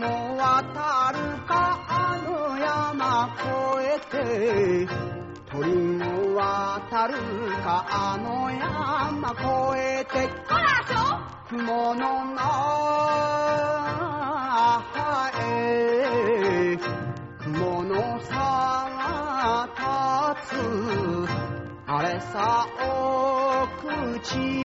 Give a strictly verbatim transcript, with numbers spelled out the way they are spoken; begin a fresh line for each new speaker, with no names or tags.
も渡るかあの山越えて鳥も渡るかあの山越えて雲の中へ雲の差が立つあれさお口